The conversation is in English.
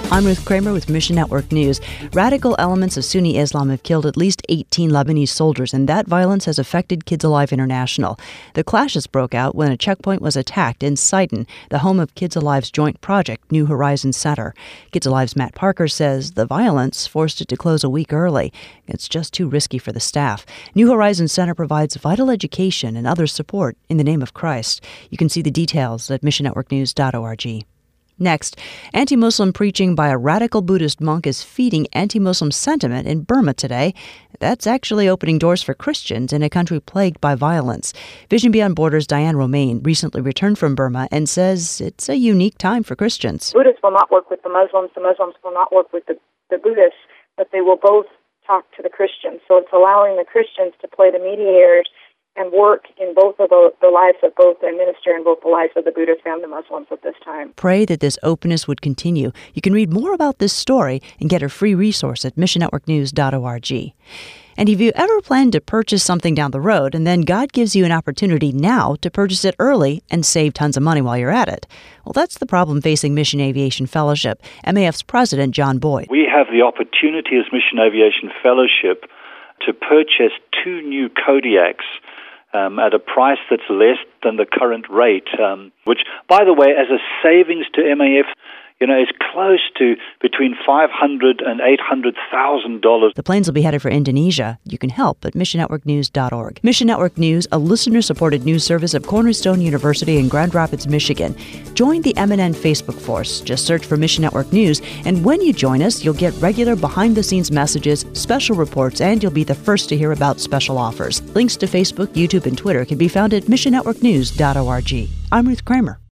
I'm Ruth Kramer with Mission Network News. Radical elements of Sunni Islam have killed at least 18 Lebanese soldiers, and that violence has affected Kids Alive International. The clashes broke out when a checkpoint was attacked in Sidon, the home of Kids Alive's joint project, New Horizons Center. Kids Alive's Matt Parker says the violence forced it to close a week early. It's just too risky for the staff. New Horizons Center provides vital education and other support in the name of Christ. You can see the details at missionnetworknews.org. Next, anti-Muslim preaching by a radical Buddhist monk is feeding anti-Muslim sentiment in Burma today. That's actually opening doors for Christians in a country plagued by violence. Vision Beyond Borders' Diane Romaine recently returned from Burma and says it's a unique time for Christians. Buddhists will not work with the Muslims will not work with the Buddhists, but they will both talk to the Christians. So it's allowing the Christians to play the mediators and work in both of the lives of both the minister and both the lives of the Buddhists and the Muslims at this time. Pray that this openness would continue. You can read more about this story and get a free resource at missionnetworknews.org. And if you ever plan to purchase something down the road and then God gives you an opportunity now to purchase it early and save tons of money while you're at it, well, that's the problem facing Mission Aviation Fellowship. MAF's president, John Boyd. We have the opportunity as Mission Aviation Fellowship to purchase 2 new Kodiaks at a price that's less than the current rate, which, by the way, as a savings to MAF, is close to between $500,000 and $800,000. The planes will be headed for Indonesia. You can help at missionnetworknews.org. Mission Network News, a listener-supported news service of Cornerstone University in Grand Rapids, Michigan. Join the MNN Facebook force. Just search for Mission Network News, and when you join us, you'll get regular behind-the-scenes messages, special reports, and you'll be the first to hear about special offers. Links to Facebook, YouTube, and Twitter can be found at missionnetworknews.org. I'm Ruth Kramer.